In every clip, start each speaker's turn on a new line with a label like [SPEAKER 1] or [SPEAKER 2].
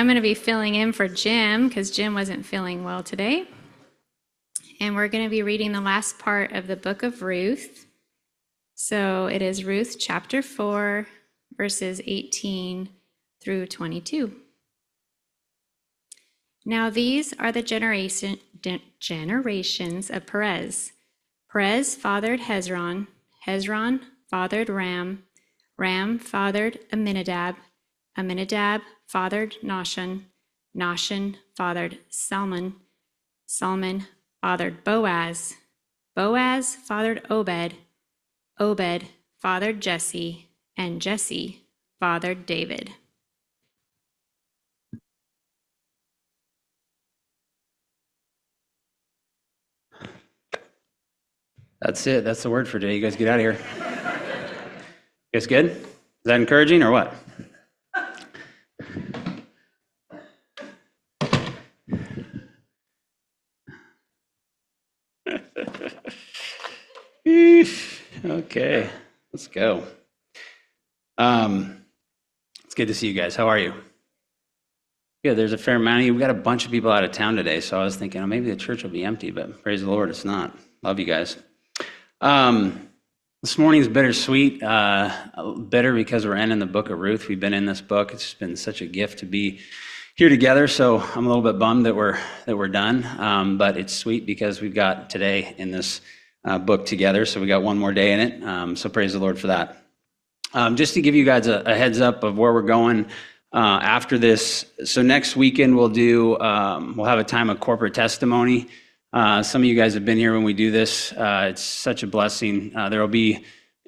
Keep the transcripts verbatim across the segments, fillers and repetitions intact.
[SPEAKER 1] I'm going to be filling in for Jim because Jim wasn't feeling well today. And we're going to be reading the last part of the book of Ruth. So it is Ruth chapter four, verses eighteen through twenty-two. Now these are the generation, de- generations of Perez. Perez fathered Hezron. Hezron fathered Ram. Ram fathered Amminadab. Amminadab fathered Nahshon. Nahshon fathered Salmon. Salmon fathered Boaz. Boaz fathered Obed. Obed fathered Jesse. And Jesse fathered David.
[SPEAKER 2] That's it. That's the word for today. You guys get out of here. You guys good? Is that encouraging or what? Okay, let's go. Um, it's good to see you guys. How are you? Good. There's a fair amount of you. We got a bunch of people out of town today, so I was thinking, oh, maybe the church will be empty, but praise the Lord, it's not. Love you guys. Um, this morning's bittersweet. Uh, bitter because we're ending the book of Ruth. We've been in this book. It's been such a gift to be here together. So I'm a little bit bummed that we're that we're done. Um, but it's sweet because we've got today in this uh, book together. So we got one more day in it. Um, so praise the Lord for that. Um, just to give you guys a, a heads up of where we're going uh, after this. So next weekend we'll do um, we'll have a time of corporate testimony. Uh, some of you guys have been here when we do this. Uh, it's such a blessing. Uh, there will be,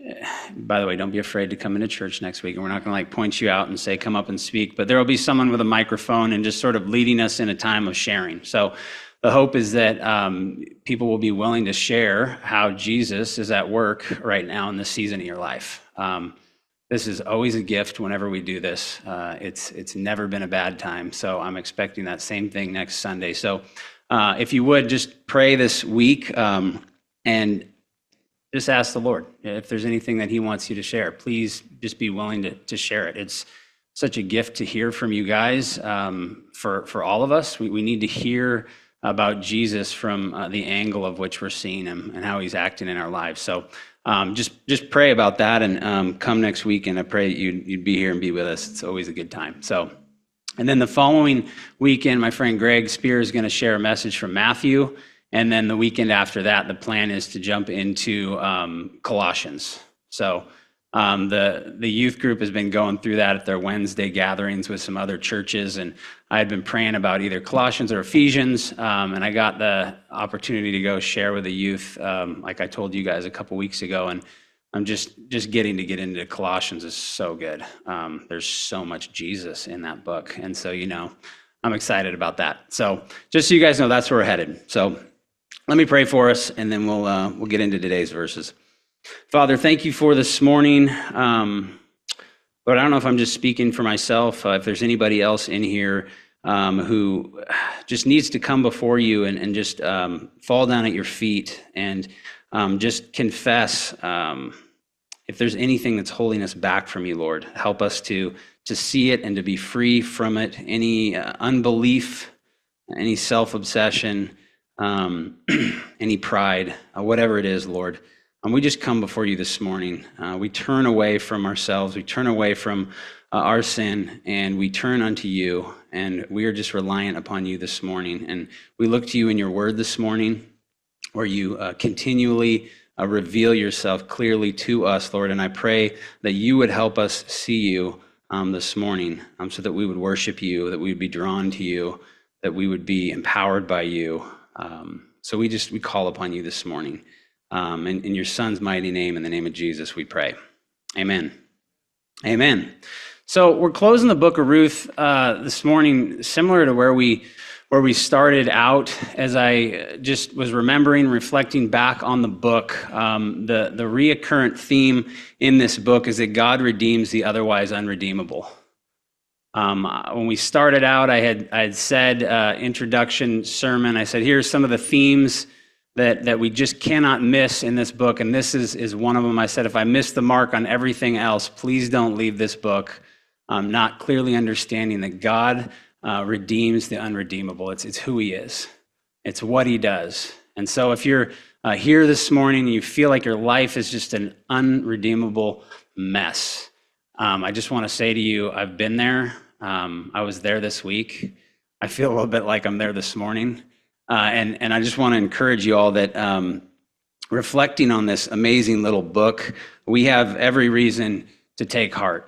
[SPEAKER 2] by the way, don't be afraid to come into church next week. And we're not going to like point you out and say, come up and speak. But there will be someone with a microphone and just sort of leading us in a time of sharing. So the hope is that um, people will be willing to share how Jesus is at work right now in this season of your life. Um, this is always a gift whenever we do this. Uh, it's it's never been a bad time. So I'm expecting that same thing next Sunday. So Uh, if you would, just pray this week um, and just ask the Lord if there's anything that he wants you to share. Please just be willing to, to share it. It's such a gift to hear from you guys. Um, for, for all of us, we, we need to hear about Jesus from uh, the angle of which we're seeing him and how he's acting in our lives. So um, just just pray about that and um, come next week, and I pray you'd, you'd be here and be with us. It's always a good time. So. And then the following weekend, my friend Greg Spear is going to share a message from Matthew. And then the weekend after that, the plan is to jump into um, Colossians. So um, the, the youth group has been going through that at their Wednesday gatherings with some other churches. And I had been praying about either Colossians or Ephesians. Um, and I got the opportunity to go share with the youth, um, like I told you guys a couple weeks ago. And I'm just just getting to get into Colossians is so good. Um, there's so much Jesus in that book. And so, you know, I'm excited about that. So just so you guys know, that's where we're headed. So let me pray for us, and then we'll uh, we'll get into today's verses. Father, thank you for this morning. Um, but I don't know if I'm just speaking for myself. Uh, if there's anybody else in here um, who just needs to come before you and, and just um, fall down at your feet and um, just confess um, if there's anything that's holding us back from you, Lord, help us to to see it and to be free from it. Any uh, unbelief, any self-obsession, um, any pride, uh, whatever it is, Lord. And we just come before you this morning. Uh, we turn away from ourselves. We turn away from uh, our sin, and we turn unto you. And we are just reliant upon you this morning. And we look to you in your word this morning, where you uh, continually Uh, reveal yourself clearly to us, Lord. And I pray that you would help us see you um, this morning um, so that we would worship you, that we would be drawn to you, that we would be empowered by you. Um, so we just, we call upon you this morning. Um, in, in your son's mighty name, in the name of Jesus, we pray. Amen. Amen. So we're closing the book of Ruth uh, this morning, similar to where we where we started out. As I just was remembering, reflecting back on the book, um, the, the reoccurrent theme in this book is that God redeems the otherwise unredeemable. Um, when we started out, I had I had said, uh, introduction sermon, I said, here's some of the themes that, that we just cannot miss in this book, and this is, is one of them. I said, if I miss the mark on everything else, please don't leave this book um, not clearly understanding that God uh, redeems the unredeemable. It's, it's who he is. It's what he does. And so if you're uh, here this morning and you feel like your life is just an unredeemable mess, um, I just want to say to you, I've been there. Um, I was there this week. I feel a little bit like I'm there this morning. Uh, and, and I just want to encourage you all that um, reflecting on this amazing little book, we have every reason to take heart.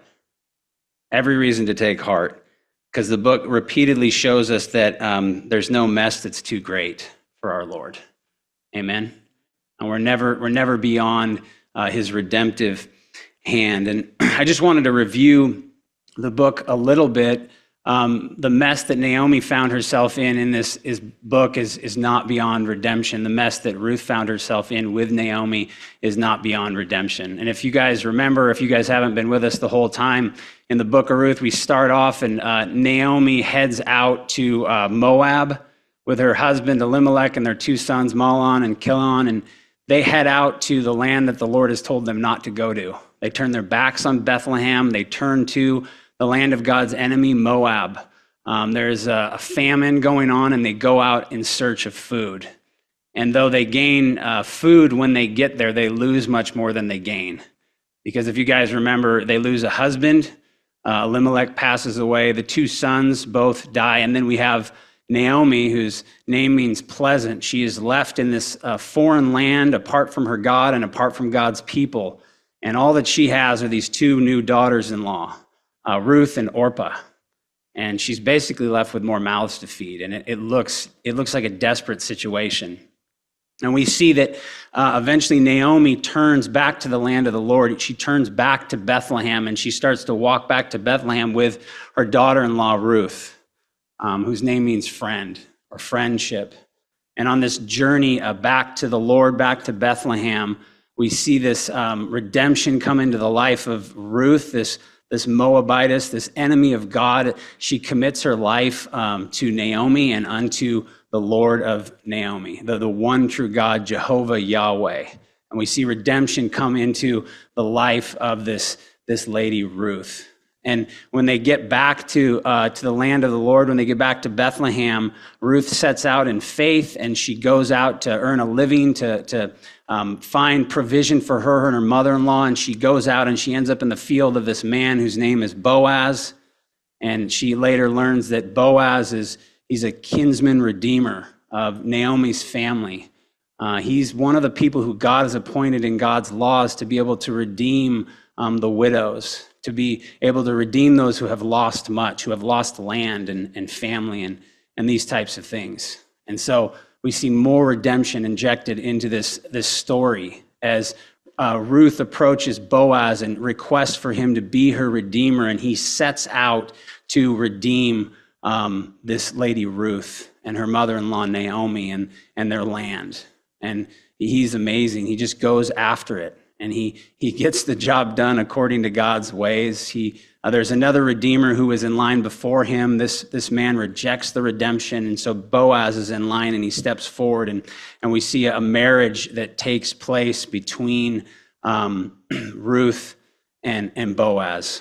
[SPEAKER 2] Every reason to take heart. Because the book repeatedly shows us that um, there's no mess that's too great for our Lord. Amen. And we're never we're never beyond uh, his redemptive hand. And I just wanted to review the book a little bit. Um, the mess that Naomi found herself in in this is, book is, is not beyond redemption. The mess that Ruth found herself in with Naomi is not beyond redemption. And if you guys remember, if you guys haven't been with us the whole time, in the book of Ruth, we start off and uh, Naomi heads out to uh, Moab with her husband Elimelech and their two sons, Mahlon and Chilion, and they head out to the land that the Lord has told them not to go to. They turn their backs on Bethlehem. They turn to the land of God's enemy, Moab. Um, there's a, a famine going on, and they go out in search of food. And though they gain uh, food when they get there, they lose much more than they gain. Because if you guys remember, they lose a husband. Uh, Elimelech passes away. The two sons both die. And then we have Naomi, whose name means pleasant. She is left in this uh, foreign land apart from her God and apart from God's people. And all that she has are these two new daughters-in-law. Uh, Ruth and Orpah, and she's basically left with more mouths to feed, and it, it looks it looks like a desperate situation. And we see that uh, eventually Naomi turns back to the land of the Lord. She turns back to Bethlehem, and she starts to walk back to Bethlehem with her daughter-in-law Ruth, um, whose name means friend or friendship. And on this journey uh, back to the Lord, back to Bethlehem, we see this um, redemption come into the life of Ruth, this This Moabitess, this enemy of God. She commits her life um, to Naomi and unto the Lord of Naomi, the, the one true God, Jehovah Yahweh. And we see redemption come into the life of this, this lady Ruth. And when they get back to uh, to the land of the Lord, when they get back to Bethlehem, Ruth sets out in faith, and she goes out to earn a living, to to um, find provision for her and her mother-in-law. And she goes out and she ends up in the field of this man whose name is Boaz. And she later learns that Boaz is he's a kinsman redeemer of Naomi's family. Uh, he's one of the people who God has appointed in God's laws to be able to redeem um, the widows, to be able to redeem those who have lost much, who have lost land and, and family and, and these types of things. And so we see more redemption injected into this, this story as uh, Ruth approaches Boaz and requests for him to be her redeemer, and he sets out to redeem um, this lady Ruth and her mother-in-law Naomi and, and their land. And he's amazing. He just goes after it. And he he gets the job done according to God's ways. He uh, there's another redeemer who is in line before him. This this man rejects the redemption, and so Boaz is in line, and he steps forward, and and we see a marriage that takes place between um, Ruth and and Boaz.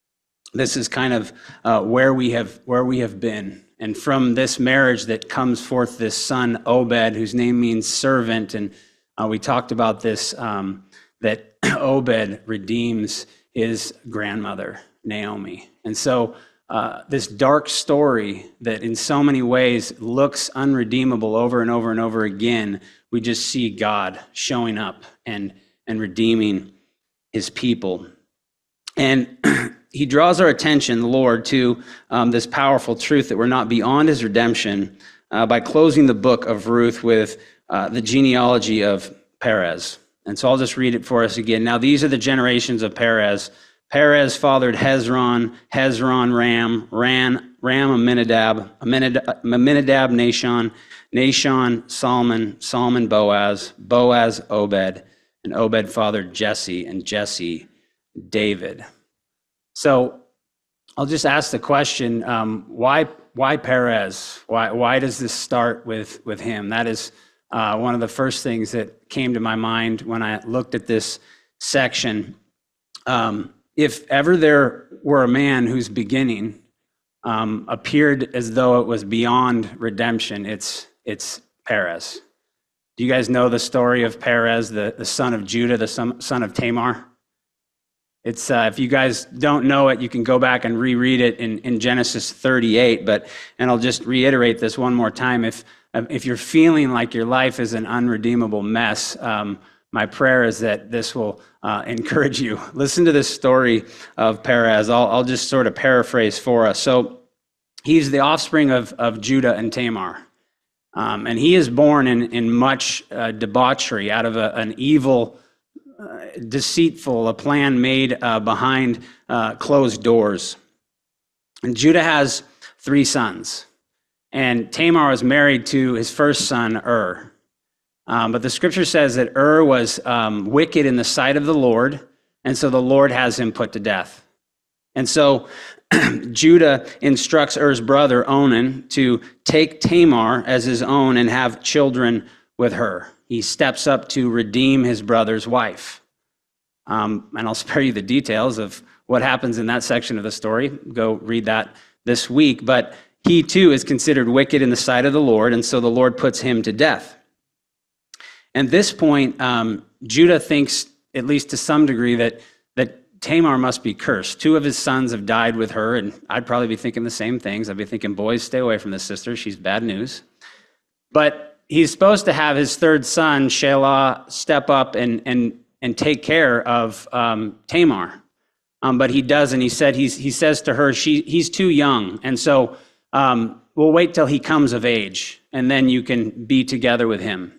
[SPEAKER 2] This is kind of uh, where we have where we have been, and from this marriage that comes forth this son Obed, whose name means servant, and uh, we talked about this. Um, that Obed redeems his grandmother, Naomi. And so uh, this dark story that in so many ways looks unredeemable over and over and over again, we just see God showing up and, and redeeming his people. And he draws our attention, the Lord, to um, this powerful truth that we're not beyond his redemption uh, by closing the book of Ruth with uh, the genealogy of Perez. And so I'll just read it for us again. Now, these are the generations of Perez. Perez fathered Hezron, Hezron Ram, Ran, Ram Aminadab, Aminadab, Aminadab Nashon, Nashon Solomon, Solomon Boaz, Boaz Obed, and Obed fathered Jesse, and Jesse David. So I'll just ask the question, um, why why Perez? Why why does this start with, with him? That is Uh, one of the first things that came to my mind when I looked at this section. Um, if ever there were a man whose beginning um, appeared as though it was beyond redemption, it's it's Perez. Do you guys know the story of Perez, the, the son of Judah, the son, son of Tamar? It's uh, if you guys don't know it, you can go back and reread it in, in Genesis thirty-eight. But and I'll just reiterate this one more time. If if you're feeling like your life is an unredeemable mess, um, my prayer is that this will uh, encourage you. Listen to this story of Perez. I'll I'll just sort of paraphrase for us. So he's the offspring of of Judah and Tamar. Um, and he is born in, in much uh, debauchery out of a, an evil, uh, deceitful, a plan made uh, behind uh, closed doors. And Judah has three sons. And Tamar was married to his first son, Ur. Um, but the scripture says that Ur was um, wicked in the sight of the Lord, and so the Lord has him put to death. And so Judah instructs Er's brother, Onan, to take Tamar as his own and have children with her. He steps up to redeem his brother's wife. Um, and I'll spare you the details of what happens in that section of the story. Go read that this week. But he too is considered wicked in the sight of the Lord, and so the Lord puts him to death. At this point, um, Judah thinks, at least to some degree, that that Tamar must be cursed. Two of his sons have died with her, and I'd probably be thinking the same things. I'd be thinking, boys, stay away from this sister. She's bad news. But he's supposed to have his third son, Shelah, step up and and and take care of um, Tamar. Um, but he doesn't. He said he's he says to her, she he's too young, and so um, we'll wait till he comes of age, and then you can be together with him.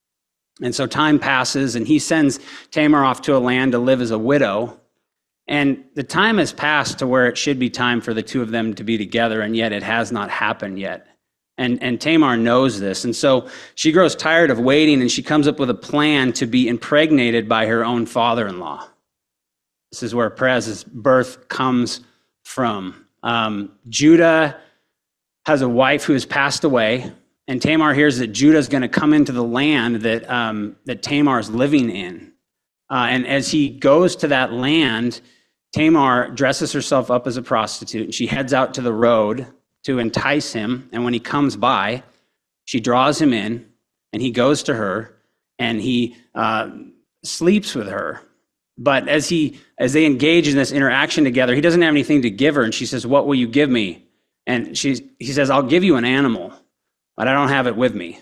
[SPEAKER 2] And so time passes, and he sends Tamar off to a land to live as a widow. And the time has passed to where it should be time for the two of them to be together, and yet it has not happened yet. And, and Tamar knows this. And so she grows tired of waiting, and she comes up with a plan to be impregnated by her own father-in-law. This is where Perez's birth comes from. Um, Judah has a wife who has passed away, and Tamar hears that Judah is going to come into the land that, um, that Tamar is living in. Uh, and as he goes to that land, Tamar dresses herself up as a prostitute, and she heads out to the road to entice him. And when he comes by, she draws him in, and he goes to her, and he uh, sleeps with her. But as he as they engage in this interaction together, he doesn't have anything to give her, and she says, "What will you give me?" And she he says, "I'll give you an animal, but I don't have it with me."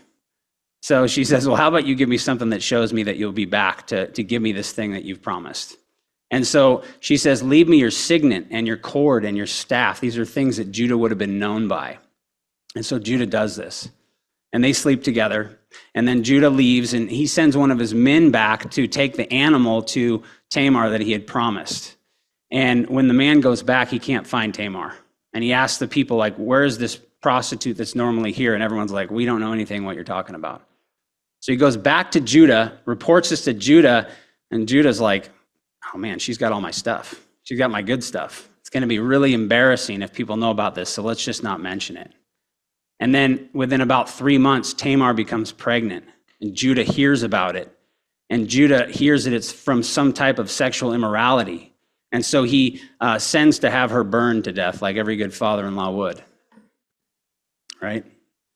[SPEAKER 2] So she says, "Well, how about you give me something that shows me that you'll be back to, to give me this thing that you've promised?" And so she says, "Leave me your signet and your cord and your staff." These are things that Judah would have been known by. And so Judah does this. And they sleep together. And then Judah leaves, and he sends one of his men back to take the animal to Tamar that he had promised. And when the man goes back, he can't find Tamar. And he asks the people, like, "Where is this prostitute that's normally here?" And everyone's like, "We don't know anything what you're talking about." So he goes back to Judah, reports this to Judah, and Judah's like, "Oh man, she's got all my stuff. She's got my good stuff. It's going to be really embarrassing if people know about this, so let's just not mention it." And then within about three months, Tamar becomes pregnant, and Judah hears about it. And Judah hears that it's from some type of sexual immorality. And so he uh, sends to have her burned to death like every good father-in-law would. Right?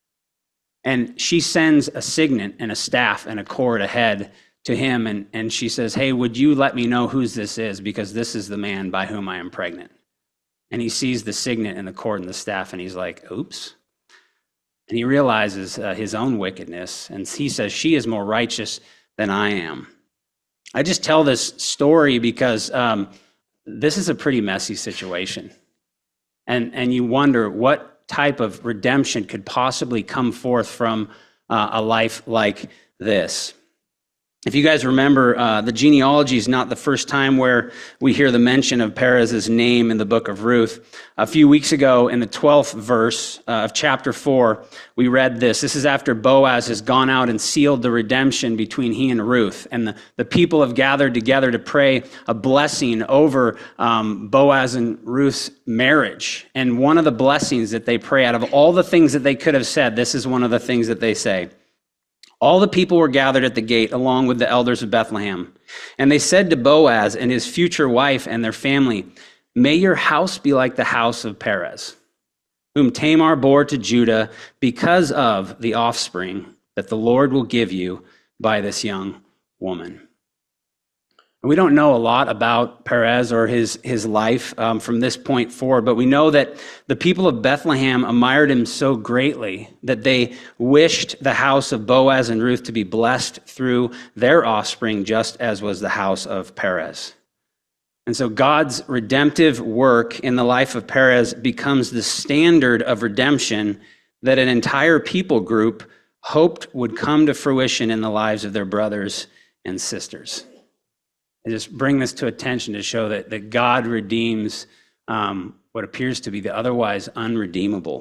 [SPEAKER 2] And she sends a signet and a staff and a cord ahead to him, and, and she says, "Hey, would you let me know whose this is? Because this is the man by whom I am pregnant." And he sees the signet and the cord and the staff, and he's like, "Oops." And he realizes uh, his own wickedness, and he says, "She is more righteous than I am." I just tell this story because um, this is a pretty messy situation. And, and you wonder what type of redemption could possibly come forth from uh, a life like this. If you guys remember, uh, the genealogy is not the first time where we hear the mention of Perez's name in the book of Ruth. A few weeks ago, in the twelfth verse uh, of chapter four, we read this. This is after Boaz has gone out and sealed the redemption between he and Ruth. And the, the people have gathered together to pray a blessing over um, Boaz and Ruth's marriage. And one of the blessings that they pray, out of all the things that they could have said, this is one of the things that they say. "All the people were gathered at the gate along with the elders of Bethlehem. And they said to Boaz and his future wife and their family, 'May your house be like the house of Perez.'" whom Tamar bore to Judah, because of the offspring that the Lord will give you by this young woman. We don't know a lot about Perez or his, his life um, from this point forward, but we know that the people of Bethlehem admired him so greatly that they wished the house of Boaz and Ruth to be blessed through their offspring, just as was the house of Perez. And so God's redemptive work in the life of Perez becomes the standard of redemption that an entire people group hoped would come to fruition in the lives of their brothers and sisters. I just bring this to attention to show that, that God redeems um, what appears to be the otherwise unredeemable.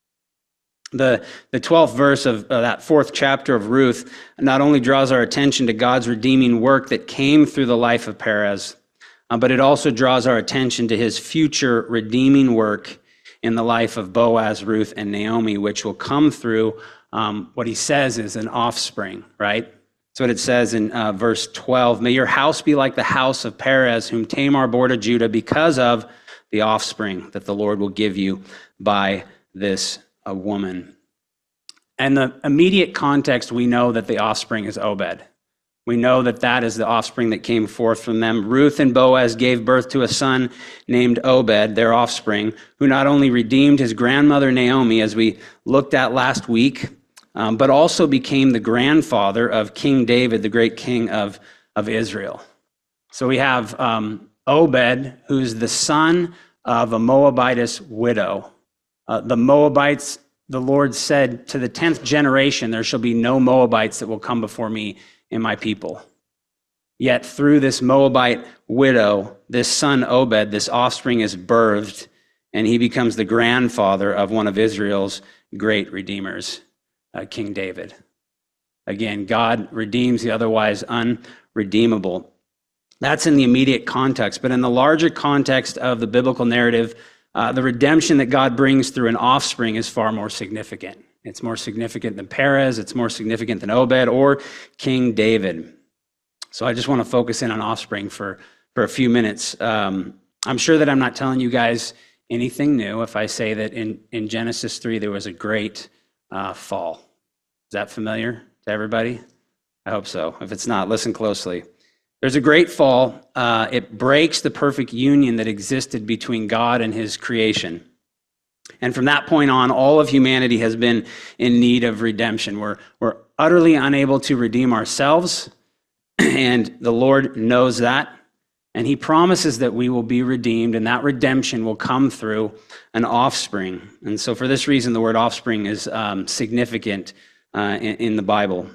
[SPEAKER 2] The, the twelfth verse of uh, that fourth chapter of Ruth not only draws our attention to God's redeeming work that came through the life of Perez, uh, but it also draws our attention to his future redeeming work in the life of Boaz, Ruth, and Naomi, which will come through um, what he says is an offspring, right? That's what it says in uh, verse twelve. May your house be like the house of Perez, whom Tamar bore to Judah, because of the offspring that the Lord will give you by this uh, woman. And the immediate context, we know that the offspring is Obed. We know that that is the offspring that came forth from them. Ruth and Boaz gave birth to a son named Obed, their offspring, who not only redeemed his grandmother Naomi, as we looked at last week, Um, but also became the grandfather of King David, the great king of, of Israel. So we have um, Obed, who's the son of a Moabitess widow. Uh, the Moabites, the Lord said to the tenth generation, there shall be no Moabites that will come before me and my people. Yet through this Moabite widow, this son Obed, this offspring is birthed, and he becomes the grandfather of one of Israel's great redeemers. Uh, King David. Again, God redeems the otherwise unredeemable. That's in the immediate context, but in the larger context of the biblical narrative, uh, the redemption that God brings through an offspring is far more significant. It's more significant than Perez, it's more significant than Obed or King David. So I just want to focus in on offspring for, for a few minutes. Um, I'm sure that I'm not telling you guys anything new if I say that in, in Genesis three, there was a great Uh, fall. Is that familiar to everybody? I hope so. If it's not, listen closely. There's a great fall. Uh, it breaks the perfect union that existed between God and his creation. And from that point on, all of humanity has been in need of redemption. We're, we're utterly unable to redeem ourselves, and the Lord knows that. And he promises that we will be redeemed, and that redemption will come through an offspring. And so for this reason, the word offspring is um, significant uh, in, in the Bible.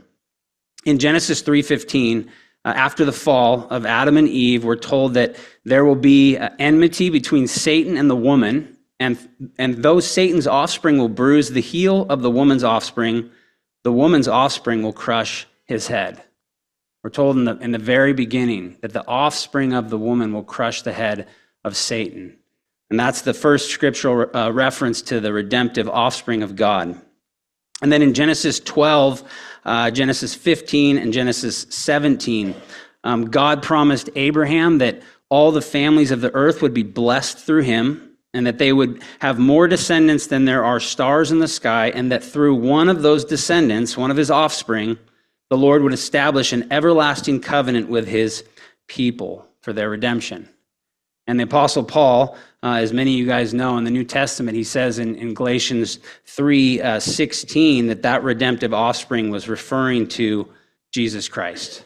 [SPEAKER 2] In Genesis three fifteen, uh, after the fall of Adam and Eve, we're told that there will be uh, enmity between Satan and the woman, and, and though Satan's offspring will bruise the heel of the woman's offspring, the woman's offspring will crush his head. We're told in the, in the very beginning that the offspring of the woman will crush the head of Satan. And that's the first scriptural uh, reference to the redemptive offspring of God. And then in Genesis twelve, uh, Genesis fifteen, and Genesis seventeen, um, God promised Abraham that all the families of the earth would be blessed through him, and that they would have more descendants than there are stars in the sky, and that through one of those descendants, one of his offspring, the Lord would establish an everlasting covenant with his people for their redemption. And the Apostle Paul, uh, as many of you guys know in the New Testament, he says in, in Galatians three sixteen that that redemptive offspring was referring to Jesus Christ.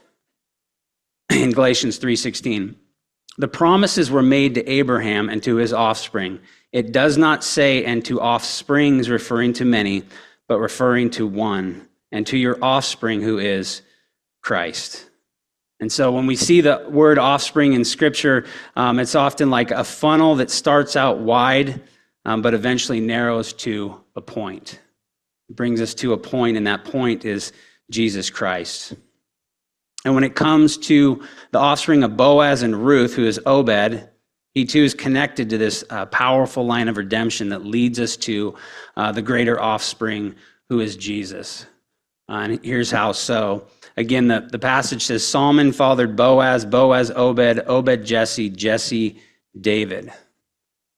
[SPEAKER 2] In Galatians three sixteen, the promises were made to Abraham and to his offspring. It does not say, and to offsprings, referring to many, but referring to one, and to your offspring, who is Christ. And so when we see the word offspring in Scripture, um, it's often like a funnel that starts out wide, um, but eventually narrows to a point. It brings us to a point, and that point is Jesus Christ. And when it comes to the offspring of Boaz and Ruth, who is Obed, he too is connected to this uh, powerful line of redemption that leads us to uh, the greater offspring, who is Jesus. Uh, and here's how so. Again, the, the passage says, Solomon fathered Boaz, Boaz Obed, Obed Jesse, Jesse David.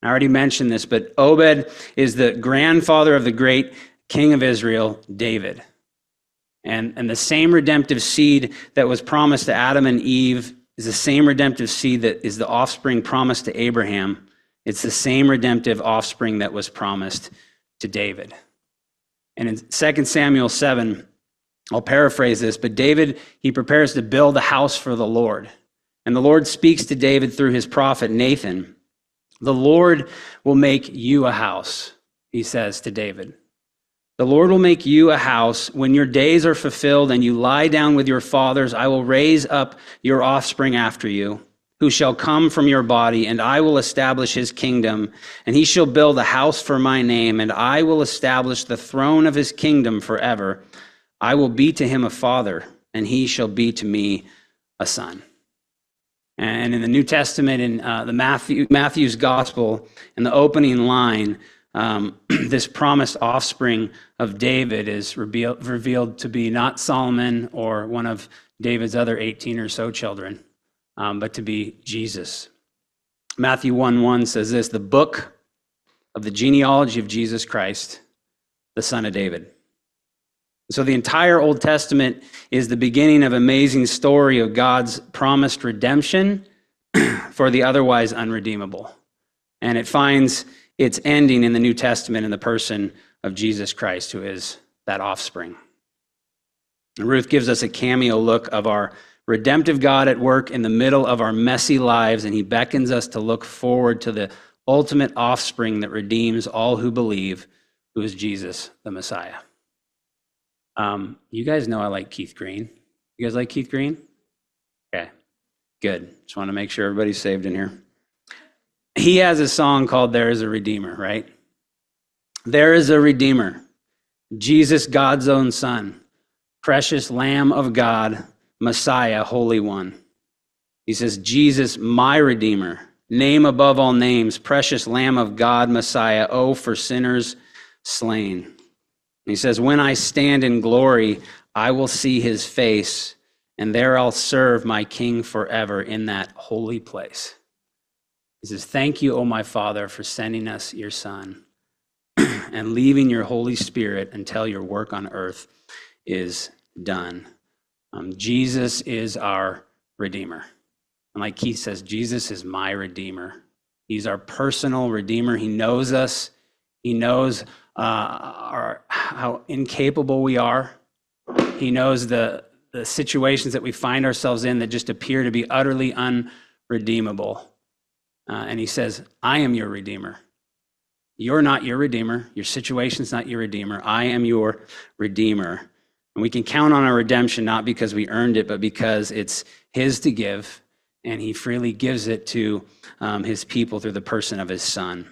[SPEAKER 2] I already mentioned this, but Obed is the grandfather of the great king of Israel, David. And, and the same redemptive seed that was promised to Adam and Eve is the same redemptive seed that is the offspring promised to Abraham. It's the same redemptive offspring that was promised to David. And in Second Samuel seven, I'll paraphrase this, but David, he prepares to build a house for the Lord. And the Lord speaks to David through his prophet Nathan. The Lord will make you a house, he says to David. The Lord will make you a house. When your days are fulfilled and you lie down with your fathers, I will raise up your offspring after you, who shall come from your body, and I will establish his kingdom, and he shall build a house for my name, and I will establish the throne of his kingdom forever. I will be to him a father, and he shall be to me a son. And in the New Testament, in uh, the Matthew, Matthew's gospel, in the opening line, um, this promised offspring of David is revealed, revealed to be not Solomon or one of David's other eighteen or so children, um, but to be Jesus. Matthew one one says this, the book of the genealogy of Jesus Christ, the son of David. So the entire Old Testament is the beginning of an amazing story of God's promised redemption for the otherwise unredeemable. And it finds its ending in the New Testament in the person of Jesus Christ, who is that offspring. And Ruth gives us a cameo look of our redemptive God at work in the middle of our messy lives, and he beckons us to look forward to the ultimate offspring that redeems all who believe, who is Jesus, the Messiah. Um, you guys know I like Keith Green. You guys like Keith Green? Okay, good. Just want to make sure everybody's saved in here. He has a song called There is a Redeemer, right? There is a Redeemer, Jesus, God's own Son, precious Lamb of God, Messiah, Holy One. He says, Jesus, my Redeemer, name above all names, precious Lamb of God, Messiah, oh, for sinners slain. He says, when I stand in glory, I will see his face, and there I'll serve my King forever in that holy place. He says, thank you, O my Father, for sending us your Son and leaving your Holy Spirit until your work on earth is done. Um, Jesus is our Redeemer. And like Keith says, Jesus is my Redeemer. He's our personal Redeemer. He knows us. He knows uh, our, how incapable we are. He knows the, the situations that we find ourselves in that just appear to be utterly unredeemable. Uh, and he says, I am your Redeemer. You're not your Redeemer. Your situation's not your Redeemer. I am your Redeemer. And we can count on our redemption not because we earned it, but because it's his to give, and he freely gives it to um, his people through the person of his Son.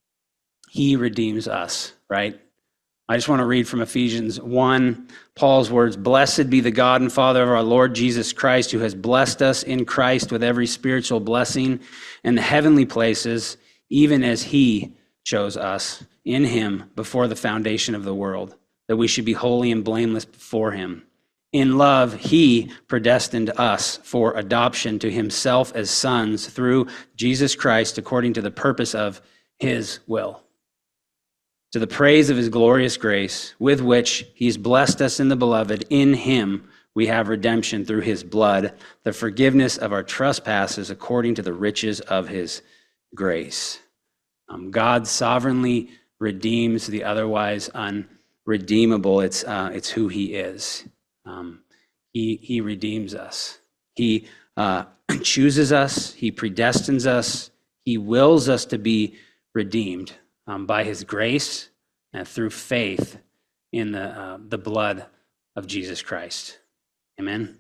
[SPEAKER 2] He redeems us, right? I just want to read from Ephesians one, Paul's words, blessed be the God and Father of our Lord Jesus Christ, who has blessed us in Christ with every spiritual blessing in the heavenly places, even as he chose us in him before the foundation of the world, that we should be holy and blameless before him. In love, he predestined us for adoption to himself as sons through Jesus Christ, according to the purpose of his will, to the praise of his glorious grace, with which he's blessed us in the beloved. In him we have redemption through his blood, the forgiveness of our trespasses according to the riches of his grace. Um, God sovereignly redeems the otherwise unredeemable. It's, uh, it's who he is. Um, he, he redeems us. He uh, chooses us. He predestines us. He wills us to be redeemed um, by his grace and through faith in the, uh, the blood of Jesus Christ. Amen.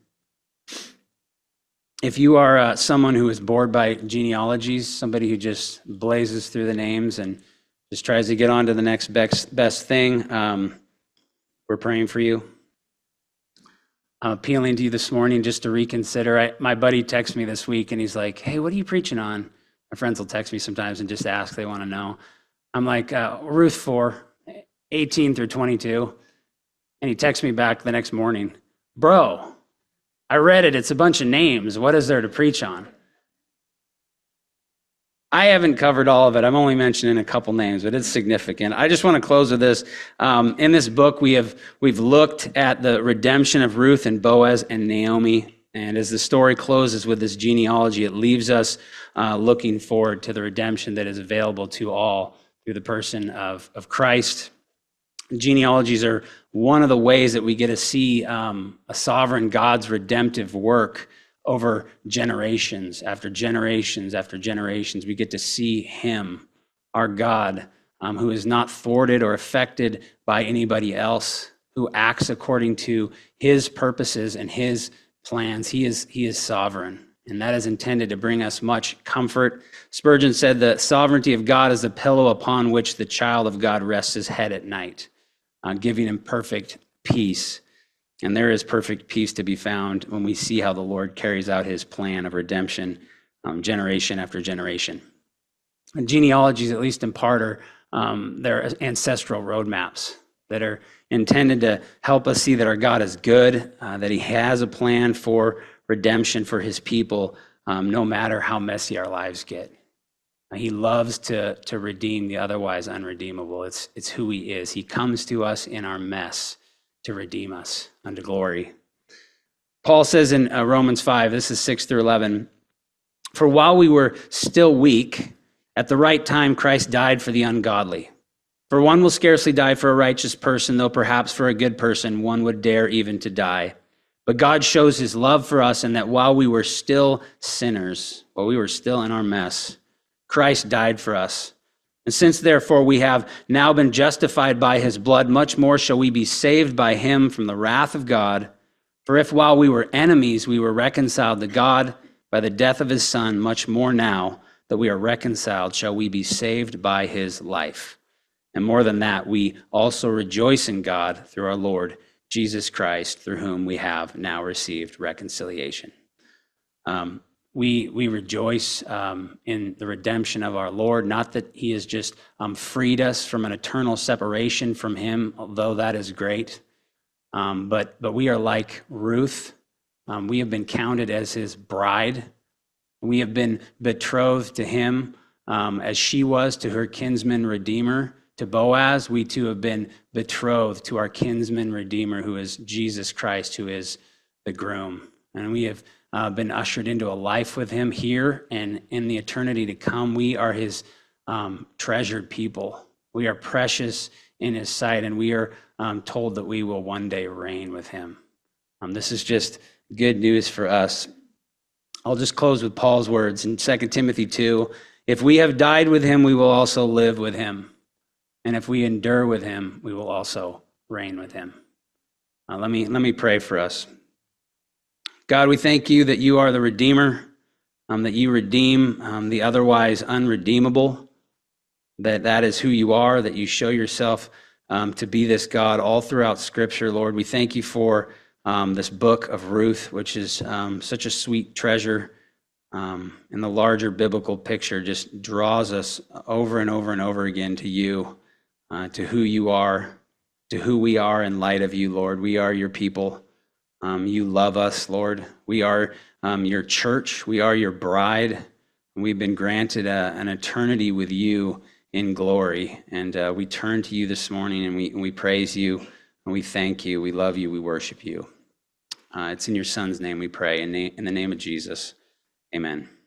[SPEAKER 2] If you are uh, someone who is bored by genealogies, somebody who just blazes through the names and just tries to get on to the next best, best thing, um, we're praying for you. I'm appealing to you this morning just to reconsider. I, my buddy texted me this week and he's like, hey, what are you preaching on? My friends will text me sometimes and just ask, they want to know. I'm like, uh, Ruth four, eighteen through twenty-two. And he texts me back the next morning, bro, I read it. It's a bunch of names. What is there to preach on? I haven't covered all of it. I'm only mentioning a couple names, but it's significant. I just want to close with this. Um, in this book, we have we've looked at the redemption of Ruth and Boaz and Naomi. And as the story closes with this genealogy, it leaves us uh, looking forward to the redemption that is available to all through the person of, of Christ. Genealogies are one of the ways that we get to see um, a sovereign God's redemptive work over generations after generations after generations. We get to see him, our God, um, who is not thwarted or affected by anybody else, who acts according to his purposes and his plans. He is, he is sovereign, and that is intended to bring us much comfort. Spurgeon said the sovereignty of God is the pillow upon which the child of God rests his head at night, uh, giving him perfect peace. And there is perfect peace to be found when we see how the Lord carries out his plan of redemption um, generation after generation. And genealogies, at least in part, are um, they're ancestral roadmaps that are intended to help us see that our God is good, uh, that he has a plan for redemption for his people, um, no matter how messy our lives get. Uh, he loves to, to redeem the otherwise unredeemable. It's, it's who he is. He comes to us in our mess to redeem us unto glory. Paul says in uh, Romans five, this is six through eleven, for while we were still weak, at the right time Christ died for the ungodly. For one will scarcely die for a righteous person, though perhaps for a good person one would dare even to die. But God shows his love for us in that while we were still sinners, while we were still in our mess, Christ died for us. And since therefore we have now been justified by his blood, much more shall we be saved by him from the wrath of God. For if while we were enemies we were reconciled to God by the death of his Son, much more now that we are reconciled shall we be saved by his life. And more than that, we also rejoice in God through our Lord Jesus Christ, through whom we have now received reconciliation. Um, we we rejoice um, in the redemption of our Lord, not that he has just um, freed us from an eternal separation from him, although that is great, um, but, but we are like Ruth. Um, we have been counted as his bride. We have been betrothed to him um, as she was to her kinsman redeemer. To Boaz, we too have been betrothed to our kinsman redeemer, who is Jesus Christ, who is the groom. And we have uh, been ushered into a life with him here and in the eternity to come. We are his um, treasured people. We are precious in his sight, and we are um, told that we will one day reign with him. Um, this is just good news for us. I'll just close with Paul's words in Second Timothy two. If we have died with him, we will also live with him. And if we endure with him, we will also reign with him. Uh, let me let me pray for us. God, we thank you that you are the Redeemer, um, that you redeem um, the otherwise unredeemable, that that is who you are, that you show yourself um, to be this God all throughout Scripture, Lord. We thank you for um, this book of Ruth, which is um, such a sweet treasure. Um, and the larger biblical picture just draws us over and over and over again to you. Uh, to who you are, to who we are in light of you, Lord. We are your people. Um, you love us, Lord. We are um, your church. We are your bride. We've been granted a, an eternity with you in glory. And uh, we turn to you this morning and we, and we praise you and we thank you. We love you. We worship you. Uh, it's in your Son's name we pray. In, na- in the name of Jesus, amen.